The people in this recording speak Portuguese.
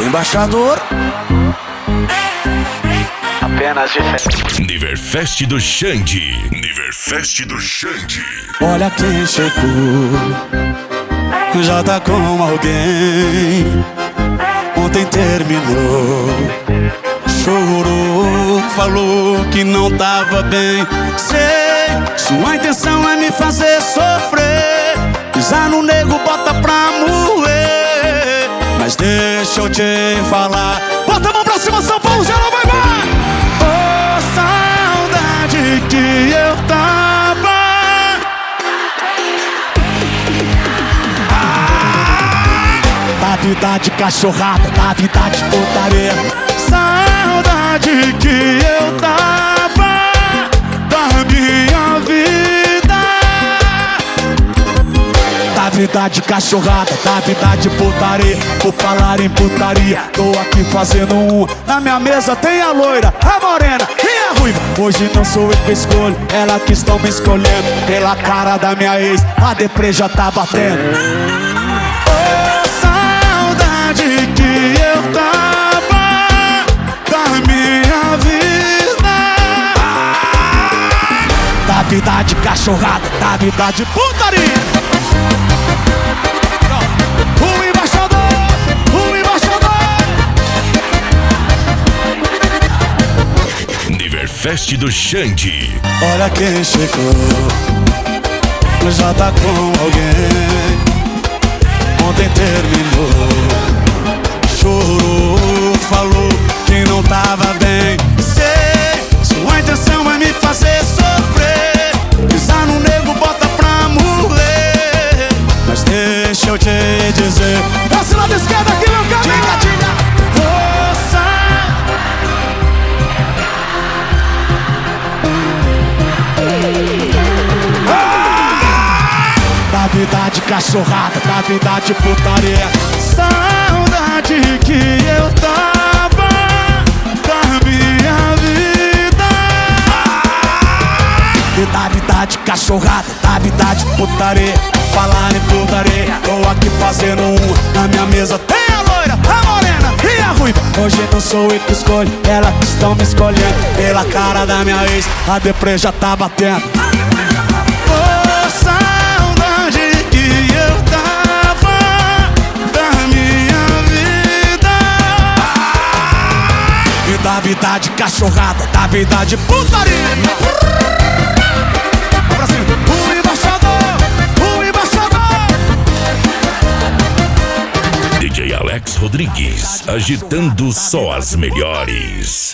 embaixador. Apenas diferente. Niverfest do Xande. Niverfest do Xande. Olha quem chegou, já tá com alguém. Ontem terminou, chorou, falou que não tava bem. Sei, sua intenção é me fazer sofrer, pisar no nego, bota pra moer. Mas deixa eu te falar, bota a mão pra cima, São Paulo, geral, vai, vai! Oh, saudade que eu tava. Da vida de cachorrada, da vida de putaria. Saudade que eu tava da minha vida. Da vida de cachorrada, da vida de putaria. Por falar em putaria, tô aqui fazendo um. Na minha mesa tem a loira, a morena e a ruiva. Hoje não sou eu que escolho, ela que estão me escolhendo. Pela cara da minha ex, a deprê já tá batendo. Que eu tava da minha vida. Da vida de cachorrada, da vida de putaria. O embaixador, o embaixador. Niverfest do Xande. Olha quem chegou, já tá com alguém. Ontem terminou, chorou, falou que não tava bem. Sei, sua intenção é me fazer sofrer, pisar no nego, bota pra morrer. Mas deixa eu te dizer, desce lado esquerdo aqui, meu caminho. Da vida de cachorrada, da vida de putaria. Saudade que eu tava da minha vida. E da vida de cachorrada, da vida de putaria. Falar em putaria, tô aqui fazendo um. Na minha mesa tem a loira, a morena e a ruiva. Hoje não sou eu que escolho, ela que estão me escolhendo. Pela cara da minha ex, a deprê já tá batendo. Da vida de cachorrada, da vida de putaria. Pra cima, o embaixador, o embaixador. DJ Alex Rodrigues, agitando só as melhores.